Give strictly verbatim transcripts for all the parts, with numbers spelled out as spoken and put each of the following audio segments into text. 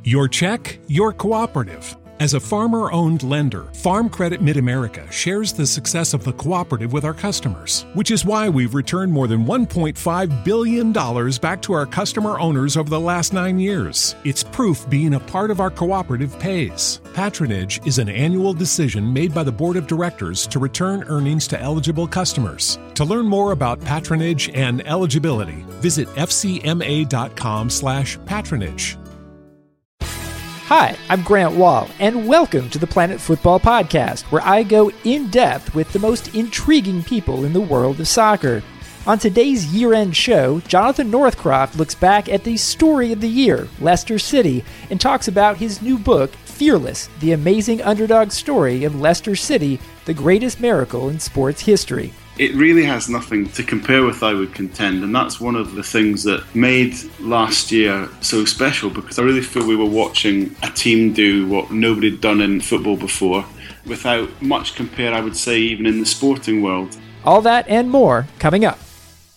Your check, your cooperative. As a farmer-owned lender, Farm Credit Mid-America shares the success of the cooperative with our customers, which is why we've returned more than one point five billion dollars back to our customer owners over the last nine years. It's proof being a part of our cooperative pays. Patronage is an annual decision made by the Board of Directors to return earnings to eligible customers. To learn more about patronage and eligibility, visit fcma.com slash patronage. Hi, I'm Grant Wall, and welcome to the Planet Football Podcast, where I go in-depth with the most intriguing people in the world of soccer. On today's year-end show, Jonathan Northcroft looks back at the story of the year, Leicester City, and talks about his new book, Fearless, the amazing underdog story of Leicester City, the greatest miracle in sports history. It really has nothing to compare with, I would contend, and that's one of the things that made last year so special, because I really feel we were watching a team do what nobody had done in football before, without much compare, I would say, even in the sporting world. All that and more coming up.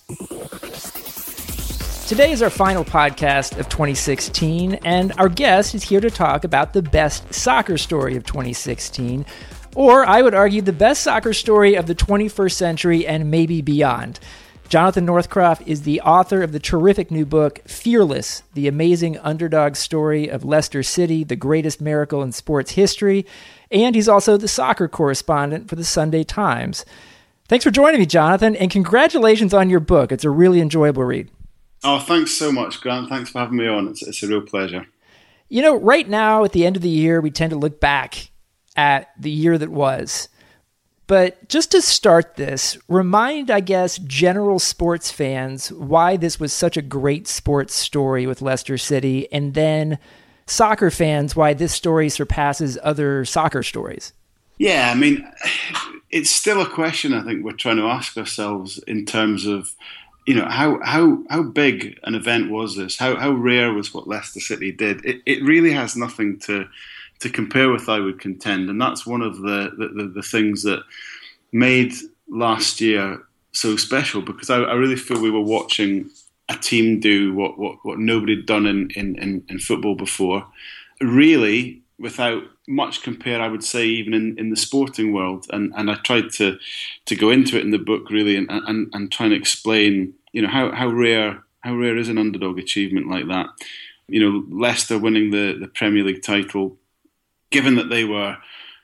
Today is our final podcast of twenty sixteen, and our guest is here to talk about the best soccer story of twenty sixteen, or I would argue the best soccer story of the twenty-first century and maybe beyond. Jonathan Northcroft is the author of the terrific new book, Fearless, the amazing underdog story of Leicester City, the greatest miracle in sports history, and he's also the soccer correspondent for the Sunday Times. Thanks for joining me, Jonathan, and congratulations on your book. It's a really enjoyable read. Oh, thanks so much, Grant. Thanks for having me on. It's, it's a real pleasure. You know, right now at the end of the year, we tend to look back at the year that was. But just to start this, remind, I guess, general sports fans why this was such a great sports story with Leicester City, and then soccer fans why this story surpasses other soccer stories. Yeah, I mean, it's still a question I think we're trying to ask ourselves in terms of, you know, how how how big an event was this? How how rare was what Leicester City did? It it really has nothing to to compare with, I would contend, and that's one of the the, the things that made last year so special, because I, I really feel we were watching a team do what what, what nobody had done in, in, in, in football before, really without much compare, I would say, even in, in the sporting world. And and I tried to to go into it in the book, really, and and, and try and explain, you know, how, how rare how rare is an underdog achievement like that. You know, Leicester winning the, the Premier League title, given that they were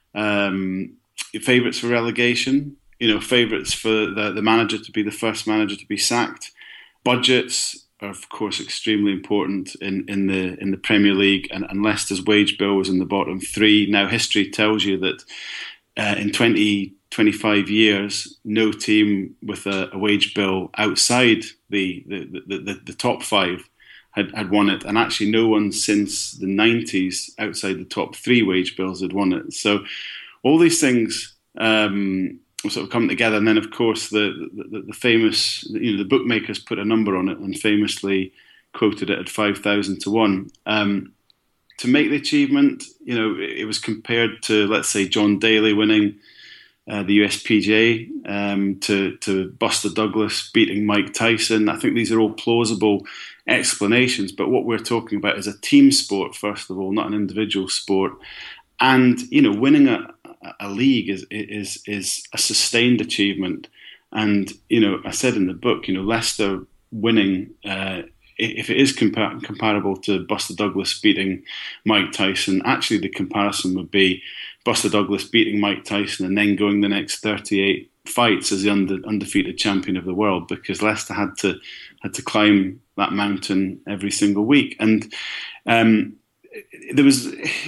um, favourites for relegation, you know, favourites for the, the manager to be the first manager to be sacked. Budgets are, of course, extremely important in, in the in the Premier League, and, and Leicester's wage bill was in the bottom three. Now, history tells you that uh, in twenty, twenty-five years, no team with a, a wage bill outside the the, the, the, the top five had, had won it, and actually no one since the nineties outside the top three wage bills had won it. So all these things um, sort of come together, and then of course the, the the famous, you know, the bookmakers put a number on it and famously quoted it at five thousand to one. Um, to make the achievement, you know, it, it was compared to, let's say, John Daly winning uh, the U S P G A, um, to to Buster Douglas beating Mike Tyson. I think these are all plausible explanations, but what we're talking about is a team sport, first of all, not an individual sport. And, you know, winning a, a league is is is a sustained achievement. And, you know, I said in the book, you know, Leicester winning, uh, if it is compa- comparable to Buster Douglas beating Mike Tyson, actually the comparison would be Buster Douglas beating Mike Tyson and then going the next thirty-eight fights as the under, undefeated champion of the world, because Leicester had to had to climb that mountain every single week. And um, there was,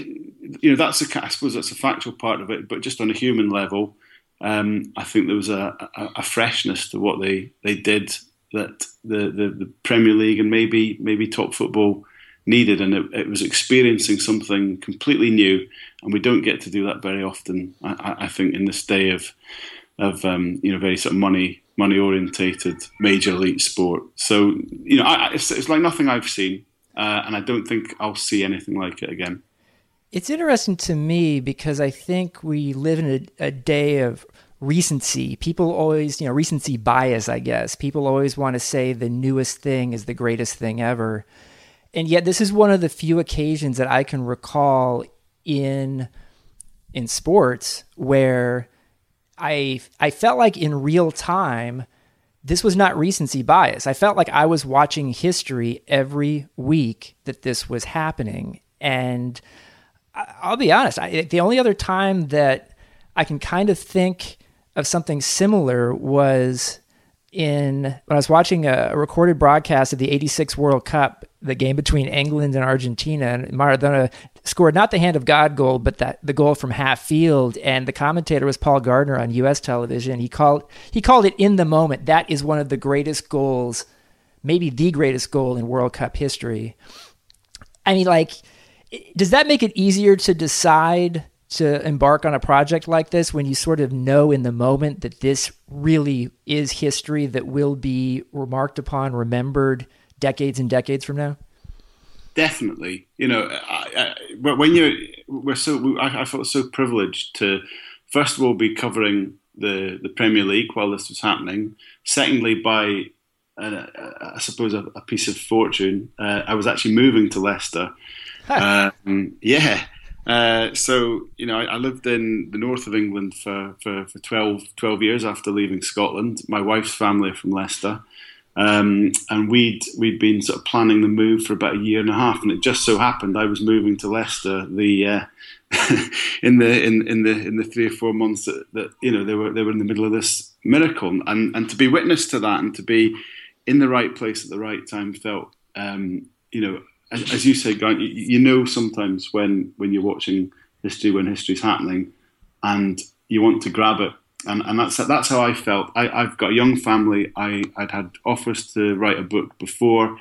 you know, that's a, I suppose that's a factual part of it, but just on a human level, um, I think there was a, a, a freshness to what they, they did that the, the, the Premier League and maybe maybe top football needed, and it, it was experiencing something completely new, and we don't get to do that very often. I, I think in this day of of um, you know, very sort of money money orientated major elite sport. So, you know, I, it's, it's like nothing I've seen, uh, and I don't think I'll see anything like it again. It's interesting to me because I think we live in a, a day of recency. People always, you know, recency bias, I guess. People always want to say the newest thing is the greatest thing ever. and yet this is one of the few occasions that I can recall in in sports where I I felt like in real time this was not recency bias. I felt like I was watching history every week that this was happening. And I'll be honest, I, the only other time that I can kind of think of something similar was in when I was watching a, a recorded broadcast of the eighty-six World Cup, the game between England and Argentina, and Maradona scored not the hand of God goal, but that the goal from half field. And the commentator was Paul Gardner on U S television. He called he called it in the moment. That is one of the greatest goals, maybe the greatest goal in World Cup history. I mean, like, does that make it easier to decide to embark on a project like this when you sort of know in the moment that this really is history that will be remarked upon, remembered decades and decades from now? Definitely. You know, I, I, when you're, we're so, I, I felt so privileged to, first of all, be covering the, the Premier League while this was happening. Secondly, by, uh, I suppose, a, a piece of fortune, uh, I was actually moving to Leicester. Huh. Um, yeah. Uh, so, you know, I, I lived in the north of England for, for, for twelve, twelve years after leaving Scotland. My wife's family are from Leicester. Um, and we'd we'd been sort of planning the move for about a year and a half, and it just so happened I was moving to Leicester the uh, in the in, in the in the three or four months that, that you know they were they were in the middle of this miracle, and and to be witness to that and to be in the right place at the right time felt um, you know. As, as you say, Grant, you, you know sometimes when, when you're watching history, when history's happening, and you want to grab it, and, and that's that's how I felt. I, I've got a young family. I, I'd had offers to write a book before,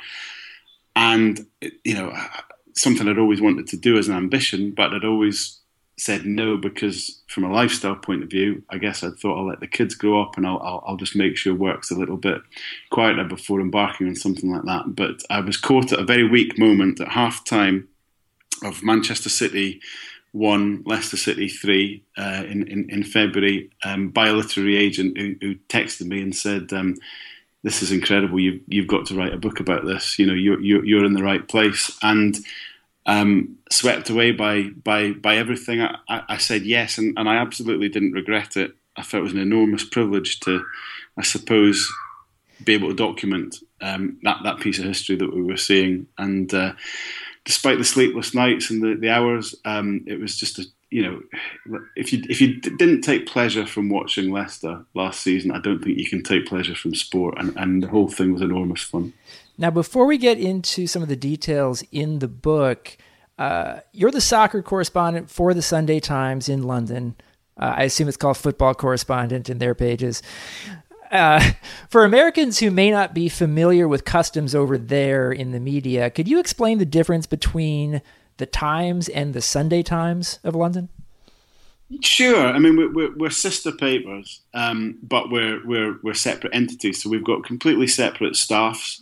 and you know something I'd always wanted to do as an ambition, but I'd always said no because from a lifestyle point of view, I guess I thought I'll let the kids grow up and I'll, I'll, I'll just make sure work's a little bit quieter before embarking on something like that. But I was caught at a very weak moment at half time of Manchester City one, Leicester City three uh, in, in, in February um, by a literary agent who, who texted me and said, um, this is incredible. You've, you've got to write a book about this. You know, you're, you're, you're in the right place. And Um, swept away by by by everything. I, I, I said yes, and, and I absolutely didn't regret it. I felt it was an enormous privilege to, I suppose, be able to document um, that that piece of history that we were seeing. And uh, despite the sleepless nights and the, the hours, um, it was just a you know, if you if you didn't take pleasure from watching Leicester last season, I don't think you can take pleasure from sport. And, and the whole thing was enormous fun. Now, before we get into some of the details in the book, uh, you're the soccer correspondent for the Sunday Times in London. Uh, I assume it's called football correspondent in their pages. Uh, for Americans who may not be familiar with customs over there in the media, could you explain the difference between the Times and the Sunday Times of London? Sure. I mean, we're, we're sister papers, um, but we're, we're, we're separate entities. So we've got completely separate staffs.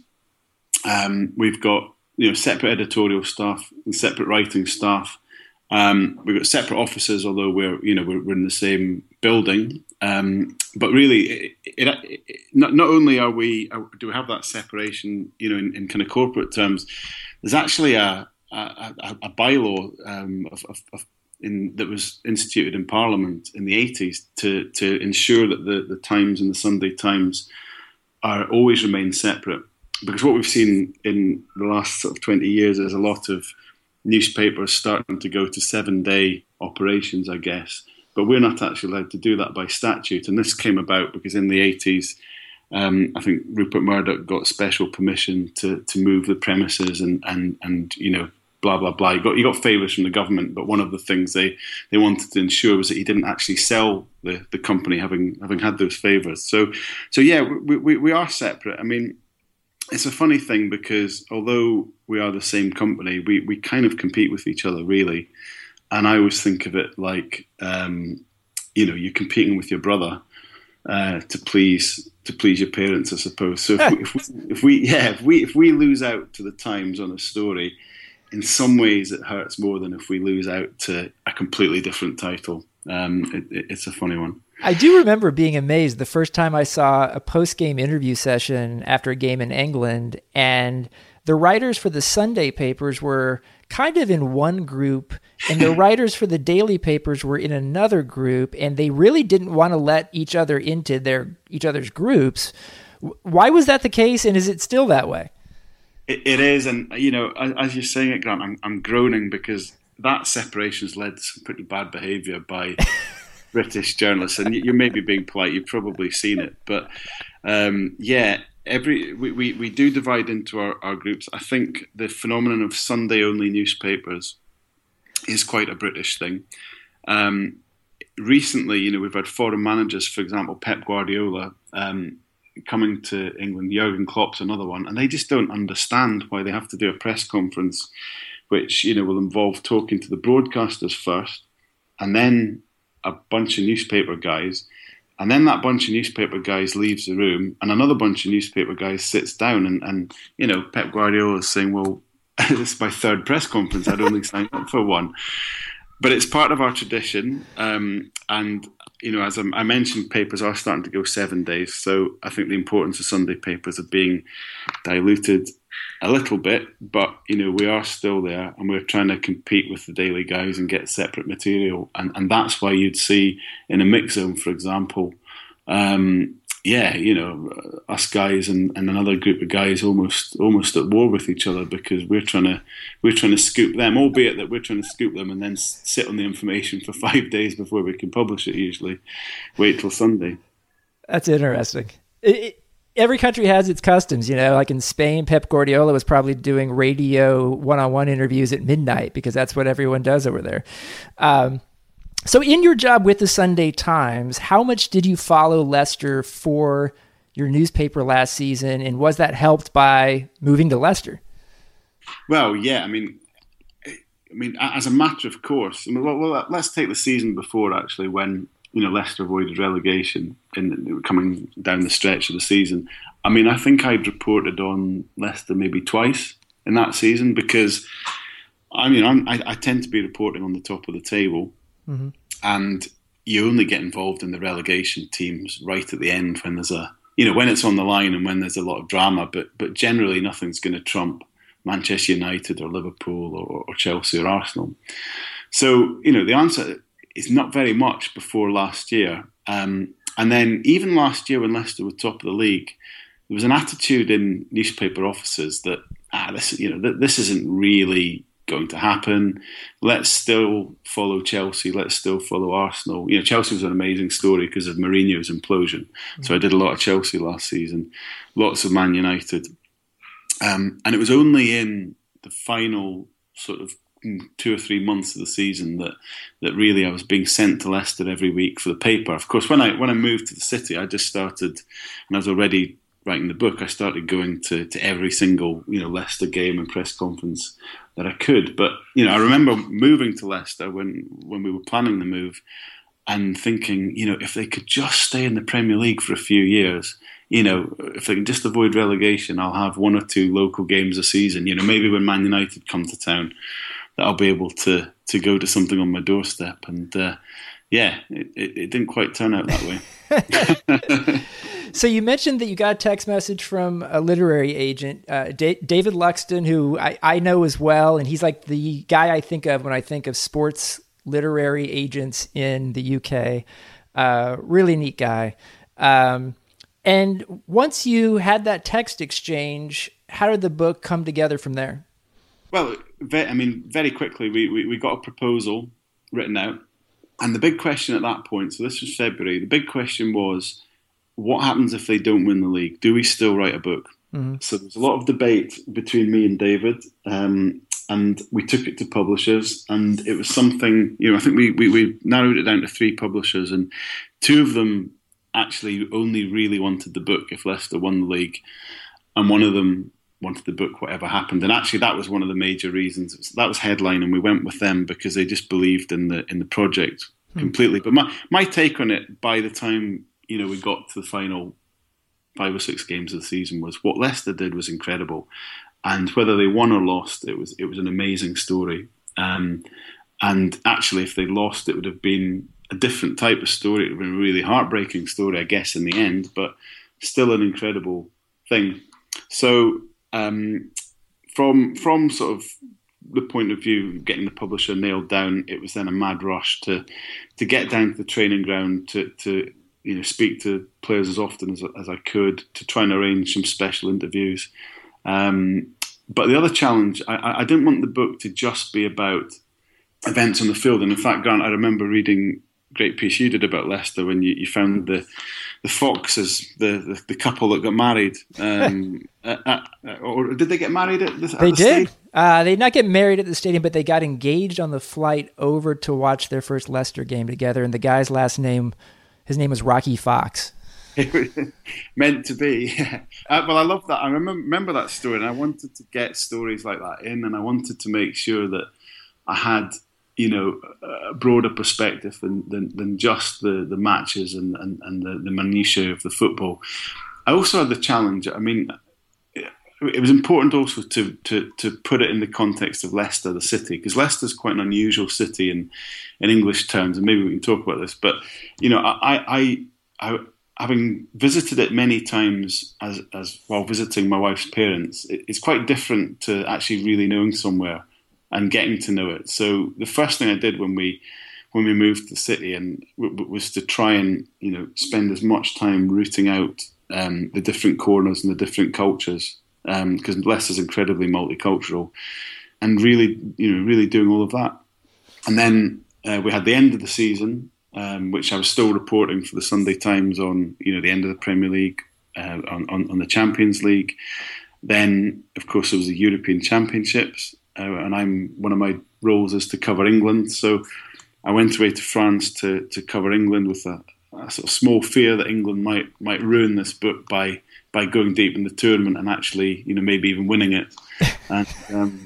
Um, we've got you know separate editorial staff and separate writing staff. Um, we've got separate offices, although we're you know we're, we're in the same building. Um, but really, it, it, it, not, not only are we do we have that separation, you know, in, in kind of corporate terms, there's actually a a, a, a bylaw um, of, of, of in, that was instituted in Parliament in the eighties to to ensure that the, the Times and the Sunday Times are always remain separate. Because what we've seen in the last sort of twenty years is a lot of newspapers starting to go to seven-day operations, I guess. But we're not actually allowed to do that by statute. And this came about because in the eighties, um, I think Rupert Murdoch got special permission to to move the premises and, and, and you know, blah, blah, blah. He got, he got favours from the government, but one of the things they, they wanted to ensure was that he didn't actually sell the, the company having having had those favours. So, so yeah, we, we, we are separate. I mean, it's a funny thing because although we are the same company, we, we kind of compete with each other, really. And I always think of it like, um, you know, you're competing with your brother uh, to please to please your parents, I suppose. So if we, if, we, if we, yeah, if we if we lose out to the Times on a story, in some ways it hurts more than if we lose out to a completely different title. Um, it, it, it's a funny one. I do remember being amazed the first time I saw a post-game interview session after a game in England, and the writers for the Sunday papers were kind of in one group, and the writers for the daily papers were in another group, and they really didn't want to let each other into their each other's groups. Why was that the case, and is it still that way? It, it is, and you know, as, as you're saying it, Grant, I'm, I'm groaning because that separation has led to some pretty bad behaviour by British journalists, and you, you may be being polite. You've probably seen it, but um, yeah. Every we, we, we do divide into our, our groups. I think the phenomenon of Sunday-only newspapers is quite a British thing. Um, recently, you know, we've had foreign managers, for example, Pep Guardiola, um, coming to England. Jurgen Klopp's another one, and they just don't understand why they have to do a press conference, which, you know, will involve talking to the broadcasters first, and then a bunch of newspaper guys. And then that bunch of newspaper guys leaves the room, and another bunch of newspaper guys sits down, and, and you know, Pep Guardiola is saying, well, this is my third press conference. I'd only signed up for one. But it's part of our tradition. Um, and, you know, as I, I mentioned, papers are starting to go seven days. So I think the importance of Sunday papers are being diluted a little bit. But, you know, we are still there, and we're trying to compete with the daily guys and get separate material. And, and that's why you'd see in a mix zone, for example, um, yeah, you know, us guys and, and another group of guys almost almost at war with each other because we're trying to we're trying to scoop them, albeit that we're trying to scoop them and then sit on the information for five days before we can publish it. Usually, wait till Sunday. That's interesting. It, it, every country has its customs, you know. Like in Spain, Pep Guardiola was probably doing radio one-on-one interviews at midnight because that's what everyone does over there. Um, So in your job with the Sunday Times, how much did you follow Leicester for your newspaper last season, and was that helped by moving to Leicester? Well, yeah, I mean, I mean, as a matter of course. I mean, well, well, let's take the season before, actually, when, you know, Leicester avoided relegation in coming down the stretch of the season. I mean, I think I'd reported on Leicester maybe twice in that season because, I mean, I'm, I, I tend to be reporting on the top of the table. Mm-hmm. And you only get involved in the relegation teams right at the end when there's a, you know, when it's on the line and when there's a lot of drama. But but generally, nothing's going to trump Manchester United or Liverpool or, or Chelsea or Arsenal. So, you know, the answer is not very much before last year. Um, and then even last year when Leicester were top of the league, there was an attitude in newspaper offices that ah, this, you know, th- this isn't really going to happen. Let's still follow Chelsea. Let's still follow Arsenal. You know, Chelsea was an amazing story because of Mourinho's implosion. Mm-hmm. So I did a lot of Chelsea last season, lots of Man United. Um, and it was only in the final sort of two or three months of the season that that really I was being sent to Leicester every week for the paper. Of course, when I when I moved to the city, I just started, and I was already writing the book, I started going to, to every single, you know, Leicester game and press conference that I could. But, you know, I remember moving to Leicester when, when we were planning the move and thinking, you know, if they could just stay in the Premier League for a few years, you know, if they can just avoid relegation, I'll have one or two local games a season. You know, maybe when Man United come to town, that I'll be able to, to go to something on my doorstep. And, uh, yeah, it, it, it didn't quite turn out that way. So you mentioned that you got a text message from a literary agent, uh, D- David Luxton, who I, I know as well, and he's like the guy I think of when I think of sports literary agents in the U K. Uh, really neat guy. Um, and once you had that text exchange, how did the book come together from there? Well, I mean, very quickly, we, we, we got a proposal written out. And the big question at that point, so this was February, the big question was, what happens if they don't win the league? Do we still write a book? Mm-hmm. So there's a lot of debate between me and David, um, and we took it to publishers, and it was something, you know, I think we, we, we narrowed it down to three publishers, and two of them actually only really wanted the book if Leicester won the league, and one of them wanted the book whatever happened. And actually that was one of the major reasons. It was, that was Headline, and we went with them because they just believed in the in the project mm-hmm. completely. But my, my take on it by the time, you know, we got to the final five or six games of the season was what Leicester did was incredible, and whether they won or lost, it was it was an amazing story. Um, and actually, if they lost, it would have been a different type of story. It would have been a really heartbreaking story, I guess, in the end, but still an incredible thing. So um, from from sort of the point of view of getting the publisher nailed down, it was then a mad rush to to get down to the training ground to to you know speak to players as often as as I could, to try and arrange some special interviews. Um, but the other challenge, I, I didn't want the book to just be about events on the field. And in fact, Grant, I remember reading a great piece you did about Leicester when you, you found the the Foxes, the, the, the couple that got married. Um, at, at, or did they get married at the at They the did. stadium? Uh, they did not get married at the stadium, but they got engaged on the flight over to watch their first Leicester game together. And the guy's last name, his name was Rocky Fox. Meant to be. uh, well, I love that. I remember, remember that story, and I wanted to get stories like that in, and I wanted to make sure that I had, you know, a broader perspective than than, than just the, the matches and, and, and the, the minutiae of the football. I also had the challenge. I mean, it, it was important also to, to to put it in the context of Leicester, the city, because Leicester's quite an unusual city in in English terms, and maybe we can talk about this. But you know, I I, I having visited it many times as as while visiting my wife's parents, it, it's quite different to actually really knowing somewhere and getting to know it. So the first thing I did when we when we moved to the city and w- was to try and you know spend as much time rooting out um, the different corners and the different cultures, because um, Leicester's incredibly multicultural, and really you know really doing all of that. And then uh, we had the end of the season, um, which I was still reporting for the Sunday Times on you know the end of the Premier League, uh, on, on on the Champions League. Then of course there was the European Championships. Uh, and I'm one of my roles is to cover England. So I went away to France to, to cover England with a, a sort of small fear that England might might ruin this book by by going deep in the tournament and actually, you know, maybe even winning it. And, um,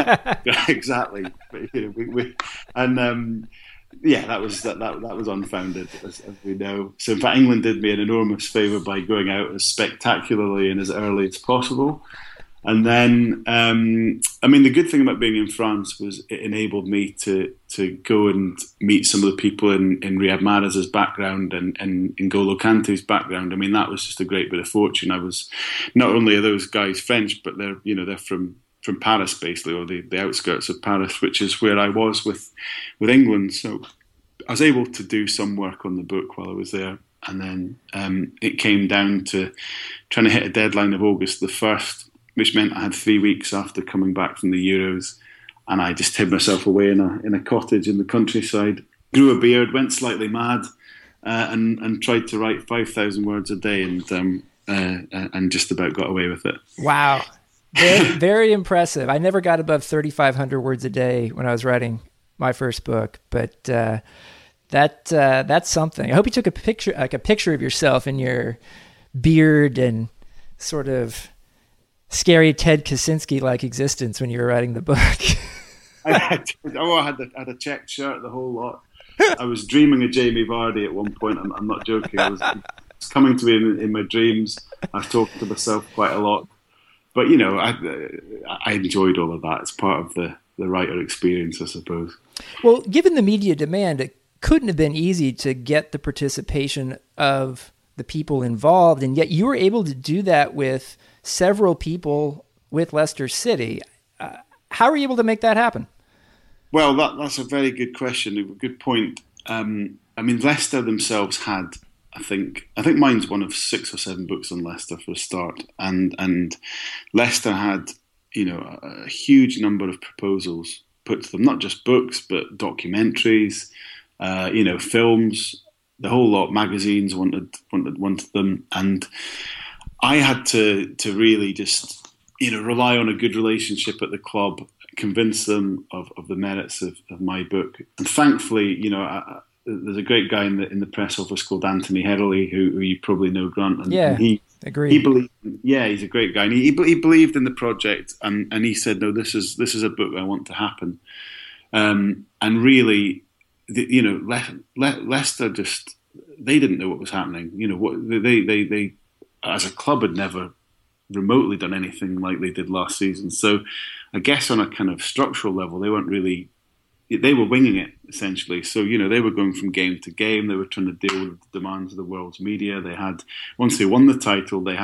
exactly. But, you know, we, we, and um, yeah, that was that, that that was unfounded, as, as we know. So in fact, England did me an enormous favour by going out as spectacularly and as early as possible. And then, um, I mean, the good thing about being in France was it enabled me to to go and meet some of the people in, in Riyad Mahrez's background and, and N'Golo Kante's background. I mean, that was just a great bit of fortune. I was, not only are those guys French, but they're, you know, they're from, from Paris, basically, or the, the outskirts of Paris, which is where I was with, with England. So I was able to do some work on the book while I was there. And then um, it came down to trying to hit a deadline of August the first, which meant I had three weeks after coming back from the Euros, and I just hid myself away in a in a cottage in the countryside, grew a beard, went slightly mad, uh, and and tried to write five thousand words a day, and um, uh, and just about got away with it. Wow, very, very impressive. I never got above thirty-five hundred words a day when I was writing my first book, but uh, that uh, that's something. I hope you took a picture, like a picture of yourself in your beard and sort of scary Ted Kaczynski-like existence when you were writing the book. I had, oh, I had, the, I had a checked shirt, the whole lot. I was dreaming of Jamie Vardy at one point. I'm, I'm not joking. I was, it was coming to me in, in my dreams. I was talking to myself quite a lot. But, you know, I, I enjoyed all of that. It's part of the, the writer experience, I suppose. Well, given the media demand, it couldn't have been easy to get the participation of the people involved, and yet you were able to do that with several people with Leicester City. Uh, how were you able to make that happen? Well, that, that's a very good question, a good point. Um, I mean, Leicester themselves had, I think, I think mine's one of six or seven books on Leicester for a start, and and Leicester had, you know, a, a huge number of proposals put to them, not just books, but documentaries, uh, you know, films, the whole lot. Magazines wanted wanted wanted them, and I had to to really just, you know, rely on a good relationship at the club, convince them of, of the merits of, of my book. And thankfully, you know, I, there's a great guy in the in the press office called Anthony Herley, who, who you probably know, Grant. And, yeah, and he agreed. He believed, yeah, he's a great guy, and he he believed in the project, and, and he said, no, this is this is a book I want to happen. Um, and really, the, you know, Le- Le- Leicester just, they didn't know what was happening. You know, what they they they. as a club had never remotely done anything like they did last season. So I guess on a kind of structural level, they weren't really, they were winging it essentially. So, you know, they were going from game to game. They were trying to deal with the demands of the world's media. They had, once they won the title, they had,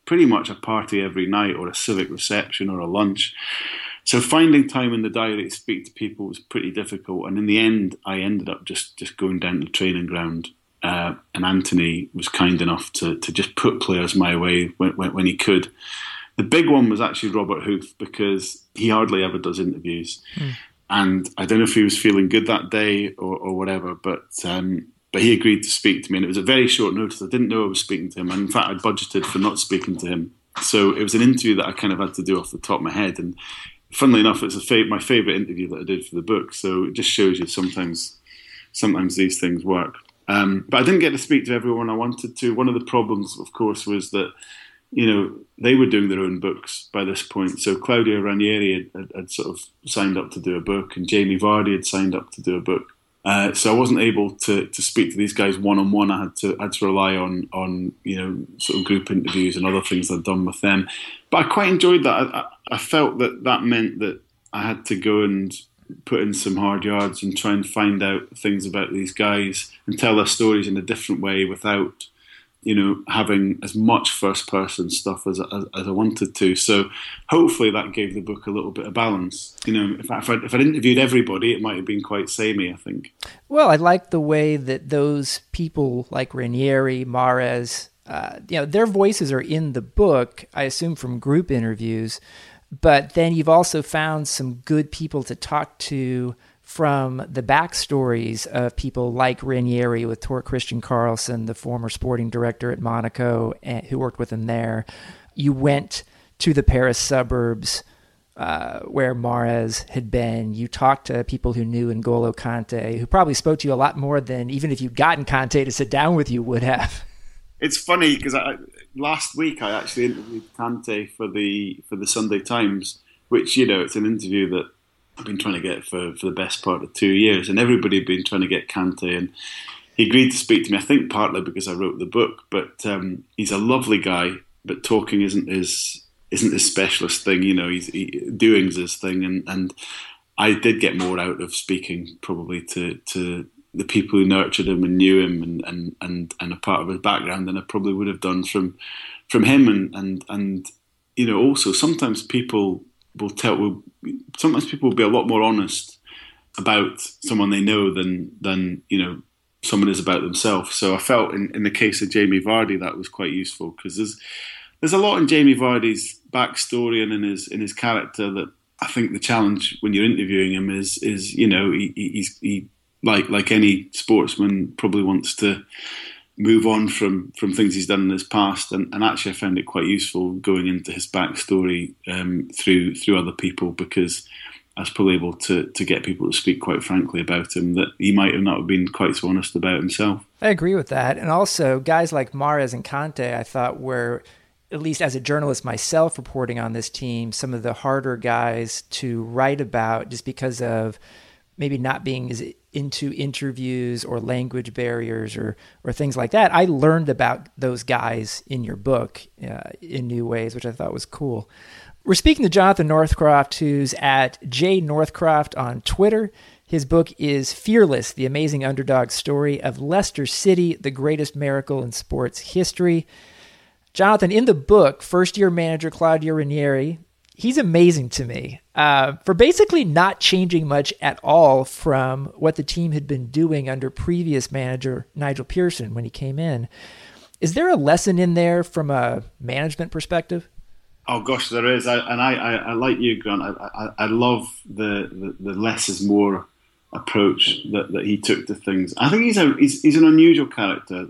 pretty much a party every night, or a civic reception, or a lunch. So finding time in the diary to speak to people was pretty difficult. And in the end, I ended up just, just going down to the training ground. Uh, and Anthony was kind enough to to just put players my way when, when, when he could. The big one was actually Robert Huth, because he hardly ever does interviews. Mm. And I don't know if he was feeling good that day or, or whatever, but um, but he agreed to speak to me. And it was a very short notice. I didn't know I was speaking to him. And in fact, I'd budgeted for not speaking to him. So it was an interview that I kind of had to do off the top of my head. And funnily enough, it's a fav- my favourite interview that I did for the book. So it just shows you sometimes sometimes these things work. Um, but I didn't get to speak to everyone I wanted to. One of the problems, of course, was that, you know, they were doing their own books by this point. So Claudio Ranieri had, had, had sort of signed up to do a book, and Jamie Vardy had signed up to do a book. Uh, so I wasn't able to to speak to these guys one on one. I had to had to rely on on you know sort of group interviews and other things I'd done with them. But I quite enjoyed that. I, I felt that that meant that I had to go and put in some hard yards and try and find out things about these guys and tell their stories in a different way without, you know, having as much first-person stuff as, as as I wanted to. So hopefully that gave the book a little bit of balance. You know, if I, if, I, if I'd interviewed everybody, it might have been quite samey, I think. Well, I like the way that those people like Ranieri, Mahrez, uh, you know, their voices are in the book, I assume from group interviews, but then you've also found some good people to talk to from the backstories of people like Ranieri with Tor Christian Carlson, the former sporting director at Monaco, who worked with him there. You went to the Paris suburbs uh, where Mahrez had been. You talked to people who knew N'Golo Kante, who probably spoke to you a lot more than even if you'd gotten Kante to sit down with you would have. It's funny because I, last week I actually interviewed Kante for the for the Sunday Times, which, you know, it's an interview that I've been trying to get for, for the best part of two years, and everybody had been trying to get Kante, and he agreed to speak to me, I think partly because I wrote the book, but um, he's a lovely guy, but talking isn't his isn't his specialist thing, you know, he's, he, doing's his thing, and, and I did get more out of speaking probably to, to the people who nurtured him and knew him and, and, and, and a part of his background than I probably would have done from from him, and, and, and you know, also sometimes people will tell, will, sometimes people will be a lot more honest about someone they know than, than you know, someone is about themselves. So I felt in, in the case of Jamie Vardy that was quite useful, because there's there's a lot in Jamie Vardy's backstory and in his in his character that I think the challenge when you're interviewing him is is you know he he's he like like any sportsman probably wants to move on from, from things he's done in his past, and, and actually I found it quite useful going into his backstory um, through through other people, because I was probably able to, to get people to speak quite frankly about him that he might have not have been quite so honest about himself. I agree with that. And also guys like Mahrez and Kante, I thought were, at least as a journalist myself reporting on this team, some of the harder guys to write about just because of maybe not being as into interviews or language barriers or or things like that. I learned about those guys in your book uh, in new ways, which I thought was cool. We're speaking to Jonathan Northcroft, who's at J Northcroft on Twitter. His book is Fearless, the amazing underdog story of Leicester City, the greatest miracle in sports history. Jonathan, in the book, first-year manager Claudio Ranieri, he's amazing to me uh, for basically not changing much at all from what the team had been doing under previous manager Nigel Pearson when he came in. Is there a lesson in there from a management perspective? Oh gosh, there is, I, and I, I, I like you, Grant. I, I, I love the, the, the less is more approach that, that he took to things. I think he's a he's, he's an unusual character,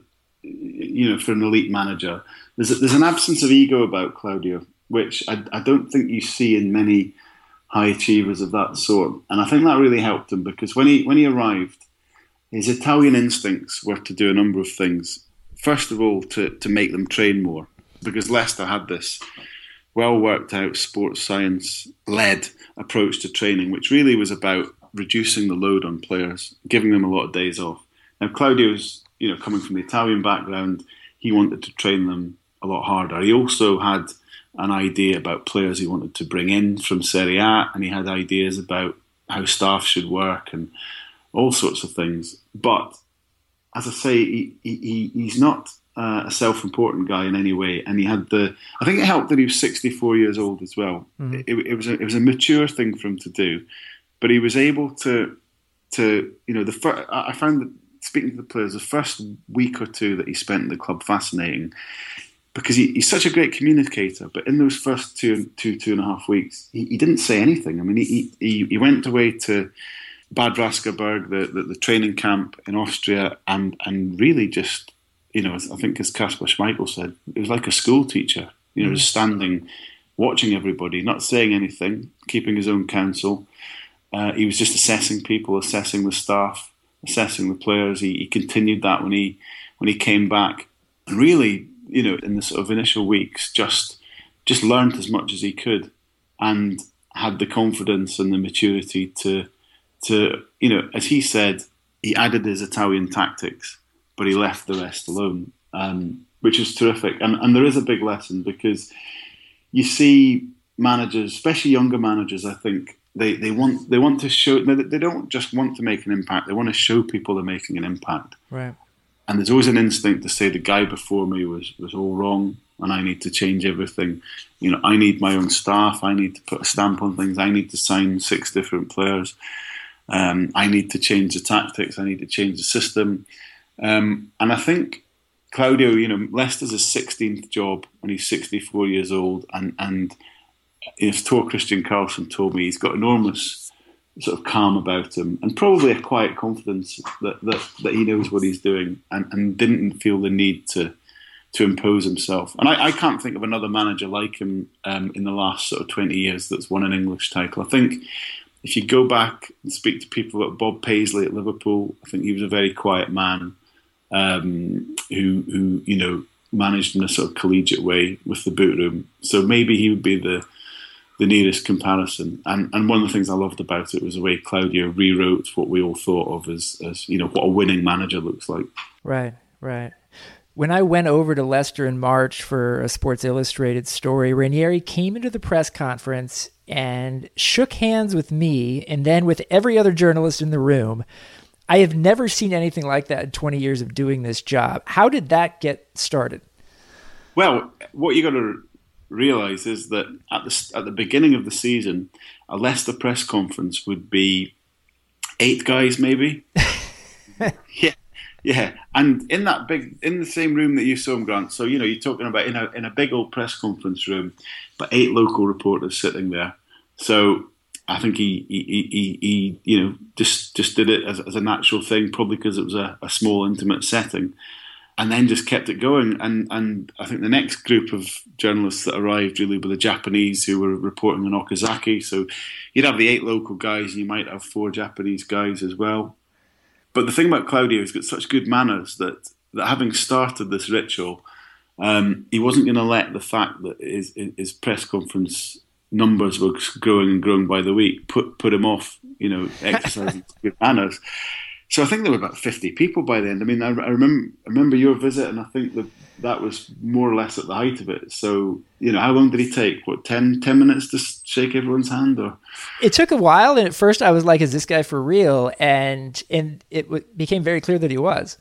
you know, for an elite manager. There's a, there's an absence of ego about Claudio, which I, I don't think you see in many high achievers of that sort. And I think that really helped him, because when he when he arrived, his Italian instincts were to do a number of things. First of all, to, to make them train more, because Leicester had this well worked out sports science led approach to training, which really was about reducing the load on players, giving them a lot of days off. Now, Claudio's, you know, coming from the Italian background, he wanted to train them a lot harder. He also had an idea about players he wanted to bring in from Serie A, and he had ideas about how staff should work and all sorts of things. But as I say, he, he, he's not uh, a self-important guy in any way, and he had the. I think it helped that he was sixty-four years old as well. Mm-hmm. It, it was a, it was a mature thing for him to do, but he was able to to you know the fir- I found that speaking to the players, the first week or two that he spent in the club fascinating, because he, he's such a great communicator. But in those first two two two and a half weeks, he, he didn't say anything. I mean, he he, he went away to Bad Raskerberg, the, the the training camp in Austria, and and really just. You know, I think as Kasper Schmeichel said, it was like a school teacher, you know, just standing, watching everybody, not saying anything, keeping his own counsel. Uh, he was just assessing people, assessing the staff, assessing the players. He, he continued that when he when he came back. And really, you know, in the sort of initial weeks, just just learned as much as he could and had the confidence and the maturity to, to you know, as he said, he added his Italian tactics, but he left the rest alone, um, which is terrific. And, and there is a big lesson because you see managers, especially younger managers, I think, they, they want they want to show, they don't just want to make an impact, they want to show people they're making an impact. Right. And there's always an instinct to say the guy before me was, was all wrong and I need to change everything. You know, I need my own staff, I need to put a stamp on things, I need to sign six different players, um, I need to change the tactics, I need to change the system. Um, and I think Claudio, you know, Leicester's his sixteenth job when he's sixty-four years old, and and if Tor Christian Carlson told me he's got enormous sort of calm about him, and probably a quiet confidence that that, that he knows what he's doing, and, and didn't feel the need to to impose himself. And I, I can't think of another manager like him um, in the last sort of twenty years that's won an English title. I think if you go back and speak to people like Bob Paisley at Liverpool, I think he was a very quiet man. Um, who, who, you know, managed in a sort of collegiate way with the boot room. So maybe he would be the the nearest comparison. And and one of the things I loved about it was the way Claudio rewrote what we all thought of as, as you know, what a winning manager looks like. Right, right. When I went over to Leicester in March for a Sports Illustrated story, Ranieri came into the press conference and shook hands with me and then with every other journalist in the room. I have never seen anything like that in twenty years of doing this job. How did that get started? Well, what you got to realise is that at the at the beginning of the season, a Leicester press conference would be eight guys, maybe. yeah, yeah, and in that big, in the same room that you saw him, Grant. So you know, you're talking about in a in a big old press conference room, but eight local reporters sitting there. So. I think he, he, he, he, you know, just just did it as, as a natural thing, probably because it was a, a small, intimate setting, and then just kept it going. And and I think the next group of journalists that arrived really were the Japanese who were reporting on Okazaki. So you'd have the eight local guys, and you might have four Japanese guys as well. But the thing about Claudio, he's got such good manners that that having started this ritual, um, he wasn't going to let the fact that his, his press conference numbers were growing and growing by the week, put put him off, you know, exercising good manners. So I think there were about fifty people by the end. I mean, I, I remember I remember your visit, and I think that that was more or less at the height of it. So, you know, how long did he take? What, ten, ten minutes to shake everyone's hand? Or it took a while, and at first I was like, is this guy for real? And and it w- became very clear that he was.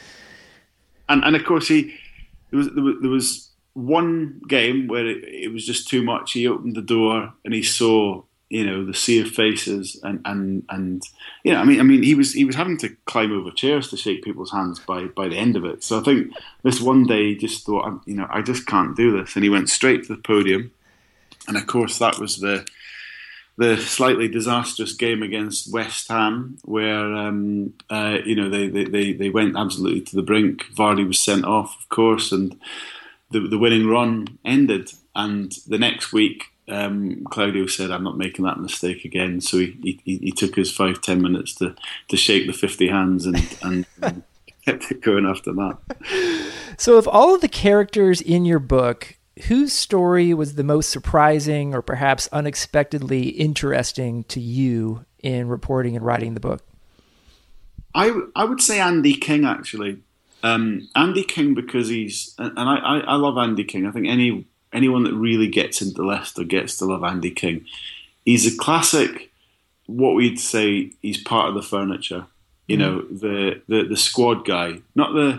And and of course, he there was there was, there was one game where it, it was just too much. He opened the door and he saw, you know, the sea of faces, and, and, and you know, I mean, I mean, he was he was having to climb over chairs to shake people's hands by, by the end of it. So I think this one day he just thought, you know, I just can't do this, and he went straight to the podium. And of course, that was the the slightly disastrous game against West Ham, where um, uh, you know they, they they went absolutely to the brink. Vardy was sent off, of course, and the the winning run ended. And the next week, um, Claudio said, "I'm not making that mistake again." So he he, he took his five ten minutes to, to shake the fifty hands and and, and kept it going after that. So, of all of the characters in your book, whose story was the most surprising or perhaps unexpectedly interesting to you in reporting and writing the book? I, I would say Andy King, actually. Um, Andy King, because he's... And I, I love Andy King. I think any anyone that really gets into Leicester gets to love Andy King. He's a classic, what we'd say, he's part of the furniture. You mm. know, the, the, the squad guy. Not the...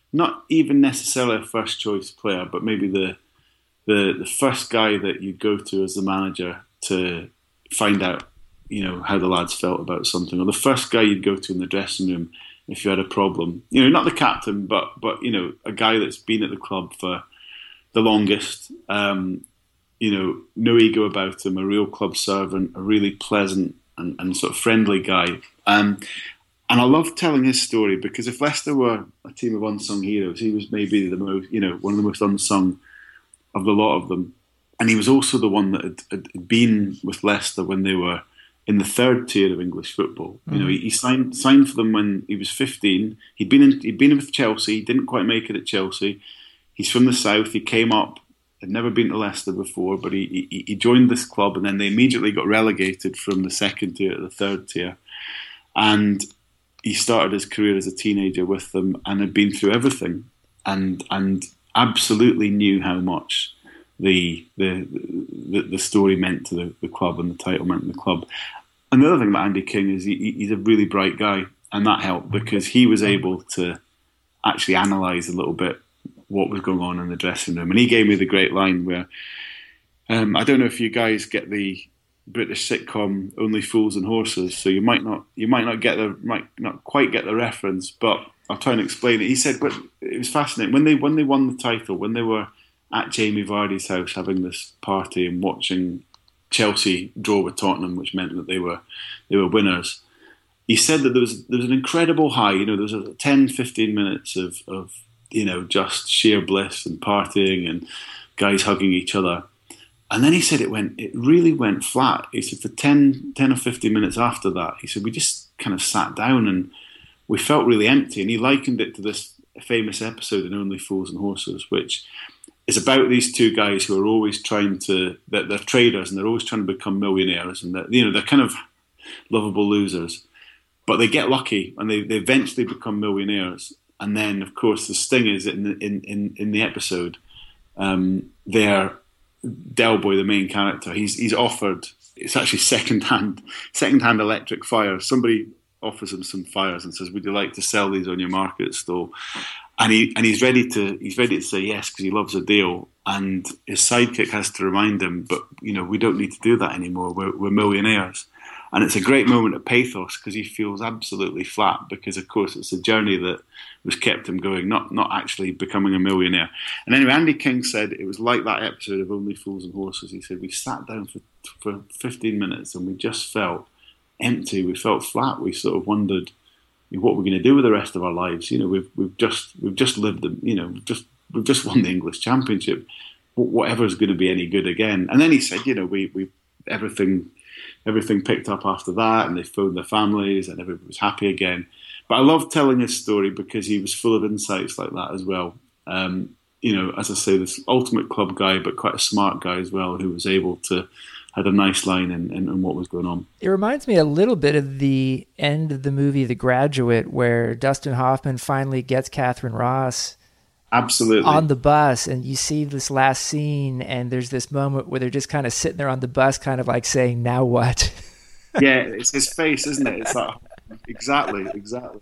not even necessarily a first choice player, but maybe the the the first guy that you go to as the manager to find out, you know, how the lads felt about something, or the first guy you'd go to in the dressing room if you had a problem. You know, not the captain, but but you know, a guy that's been at the club for the longest. Um, you know, no ego about him, a real club servant, a really pleasant and, and sort of friendly guy. Um, and I love telling his story because if Leicester were a team of unsung heroes, he was maybe the most, you know, one of the most unsung of the lot of them. And he was also the one that had, had been with Leicester when they were in the third tier of English football. Mm-hmm. You know, he, he signed signed for them when he was fifteen. He'd been in, he'd been with Chelsea. He didn't quite make it at Chelsea. He's from the south. He came up. Had never been to Leicester before, but he, he he joined this club, and then they immediately got relegated from the second tier to the third tier. And he started his career as a teenager with them, and had been through everything, and and absolutely knew how much the the the, the story meant to the, the club and the title meant to the club. And the other thing about Andy King is he, he's a really bright guy, and that helped because he was able to actually analyse a little bit what was going on in the dressing room. And he gave me the great line where, um, I don't know if you guys get the British sitcom Only Fools and Horses, so you might not you might not get the might not quite get the reference, but I'll try and explain it. He said, but it was fascinating when they when they won the title, when they were at Jamie Vardy's house having this party and watching Chelsea draw with Tottenham, which meant that they were they were winners. He said that there was there was an incredible high. You know, there was a ten, fifteen minutes of of you know, just sheer bliss and partying and guys hugging each other. And then he said it went, it really went flat. He said for ten, ten or fifteen minutes after that, he said we just kind of sat down and we felt really empty. And he likened it to this famous episode in Only Fools and Horses, which is about these two guys who are always trying to, they're, they're traders and they're always trying to become millionaires, and they're, you know, they're kind of lovable losers. But they get lucky and they, they eventually become millionaires. And then, of course, the sting is in the, in, in, in the episode, um, their Del Boy, the main character, he's he's offered, it's actually second-hand, second-hand electric fires. Somebody offers him some fires and says, would you like to sell these on your market stall? And he and he's ready to he's ready to say yes because he loves a deal. And his sidekick has to remind him, but, you know, we don't need to do that anymore. We're, we're millionaires. And it's a great moment of pathos because he feels absolutely flat because, of course, it's a journey that was kept him going, not not actually becoming a millionaire. And anyway, Andy King said it was like that episode of Only Fools and Horses. He said we sat down for for fifteen minutes and we just felt empty. We felt flat. We sort of wondered what we're going to do with the rest of our lives. You know, we've we've just we've just lived the, you know, just we've just won the English Championship. Whatever's going to be any good again? And then he said, you know, we we everything. Everything picked up after that, and they phoned their families, and everybody was happy again. But I love telling his story because he was full of insights like that as well. Um, you know, as I say, this ultimate club guy, but quite a smart guy as well, who was able to had a nice line in, in, in what was going on. It reminds me a little bit of the end of the movie The Graduate, where Dustin Hoffman finally gets Catherine Ross absolutely on the bus, and you see this last scene, and there's this moment where they're just kind of sitting there on the bus, kind of like saying, now what? Yeah, it's his face, isn't it? It's like, exactly, exactly.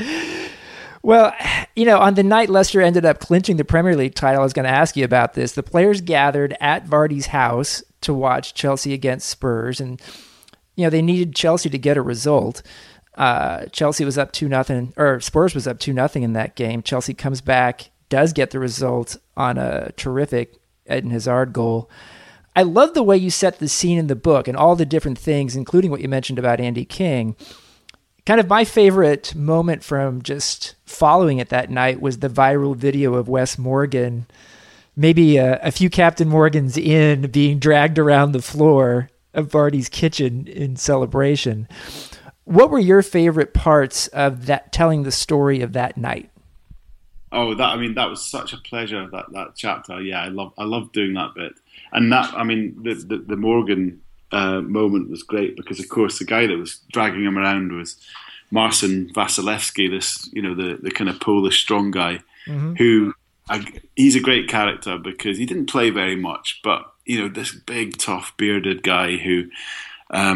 Well, you know, on the night Leicester ended up clinching the Premier League title, I was going to ask you about this. The players gathered at Vardy's house to watch Chelsea against Spurs, and, you know, they needed Chelsea to get a result. Uh, Chelsea was up two nothing, or Spurs was up two nothing in that game. Chelsea comes back, does get the result on a terrific Eden Hazard goal. I love the way you set the scene in the book and all the different things, including what you mentioned about Andy King. Kind of my favorite moment from just following it that night was the viral video of Wes Morgan, maybe a, a few Captain Morgans in, being dragged around the floor of Vardy's kitchen in celebration. What were your favorite parts of that, telling the story of that night? Oh, that I mean, that was such a pleasure, that, that chapter. Yeah, I love I love doing that bit. And that, I mean, the the, the Morgan uh, moment was great because, of course, the guy that was dragging him around was Marcin Wasilewski, this, you know, the, the kind of Polish strong guy, mm-hmm. who, I, he's a great character because he didn't play very much, but, you know, this big, tough, bearded guy who, um,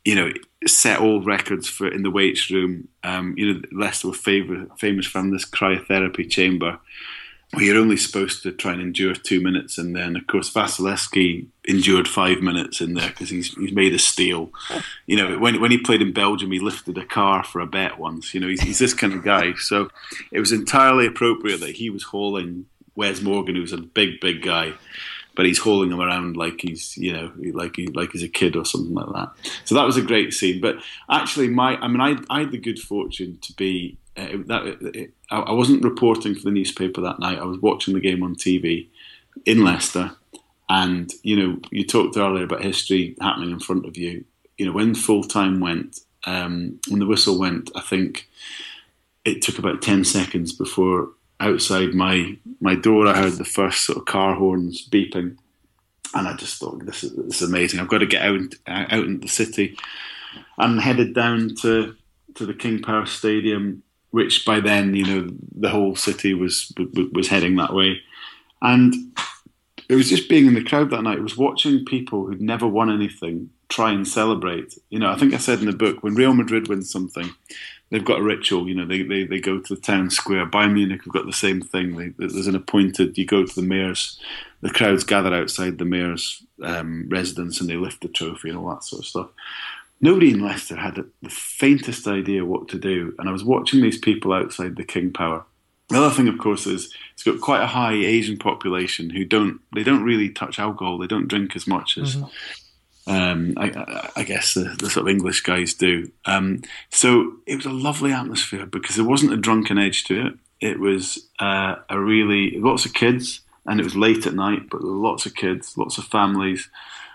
you know, set all records for in the weights room. Um, you know, Leicester were favor, famous from this cryotherapy chamber, where you're only supposed to try and endure two minutes, and then of course Vasilevsky endured five minutes in there because he's he's made of steel. You know, when when he played in Belgium, he lifted a car for a bet once. You know, he's, he's this kind of guy. So it was entirely appropriate that he was hauling Wes Morgan, who's a big big guy, but he's hauling him around like he's you know like he like he's a kid or something like that. So that was a great scene. But actually, my I mean, I I had the good fortune to be. Uh, that, it, I wasn't reporting for the newspaper that night. I was watching the game on T V in Leicester, and you know, you talked earlier about history happening in front of you. You know, when full time went, um, when the whistle went, I think it took about ten seconds before outside my my door I heard the first sort of car horns beeping, and I just thought, this is, this is amazing. I've got to get out out into the city, and headed down to to the King Power Stadium, which by then, you know, the whole city was was heading that way. And it was just being in the crowd that night. It was watching people who'd never won anything try and celebrate. You know, I think I said in the book, when Real Madrid wins something, they've got a ritual. You know, they they, they go to the town square. Bayern Munich have got the same thing. They, there's an appointed, you go to the mayor's, the crowds gather outside the mayor's um, residence and they lift the trophy and all that sort of stuff. Nobody in Leicester had the faintest idea what to do, and I was watching these people outside the King Power. The other thing, of course, is it's got quite a high Asian population who don't they don't really touch alcohol. They don't drink as much as mm-hmm. um, I, I guess the, the sort of English guys do. Um, so it was a lovely atmosphere because there wasn't a drunken edge to it. It was uh, a really lots of kids, and it was late at night, but there were lots of kids, lots of families.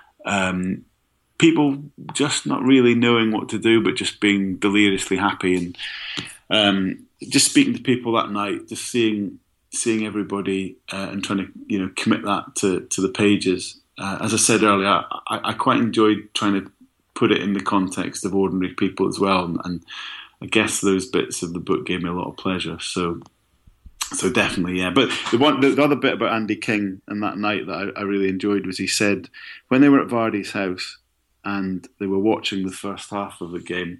Um, People just not really knowing what to do, but just being deliriously happy, and um, just speaking to people that night, just seeing seeing everybody uh, and trying to you know commit that to, to the pages. Uh, as I said earlier, I, I quite enjoyed trying to put it in the context of ordinary people as well, and, and I guess those bits of the book gave me a lot of pleasure. So, so definitely, yeah. But the one, the, the other bit about Andy King and that night that I, I really enjoyed was he said when they were at Vardy's house, and they were watching the first half of the game,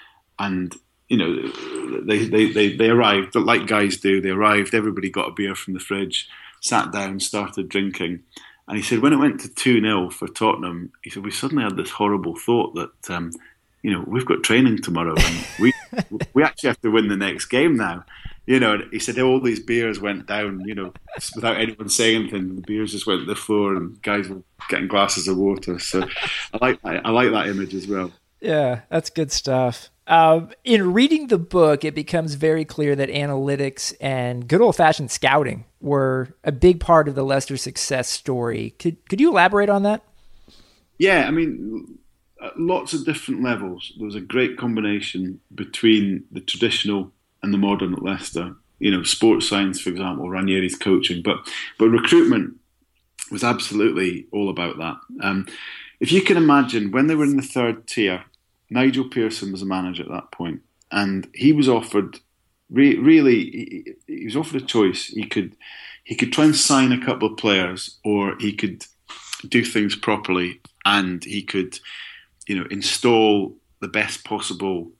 and you know they, they, they, they arrived like guys do. They arrived. Everybody got a beer from the fridge, sat down, started drinking, and he said when it went to two nil for Tottenham, he said we suddenly had this horrible thought that um, you know we've got training tomorrow and we we actually have to win the next game now. You know, he said all these beers went down, you know, without anyone saying anything. The beers just went to the floor, and guys were getting glasses of water. So, I like I like that image as well. Yeah, that's good stuff. Um, in reading the book, it becomes very clear that analytics and good old-fashioned scouting were a big part of the Leicester success story. Could could you elaborate on that? Yeah, I mean, lots of different levels. There was a great combination between the traditional and the modern at Leicester, you know, sports science, for example, Ranieri's coaching, but but recruitment was absolutely all about that. Um, if you can imagine, when they were in the third tier, Nigel Pearson was a manager at that point, and he was offered, re- really, he, he was offered a choice. He could he could try and sign a couple of players, or he could do things properly, and he could, you know, install the best possible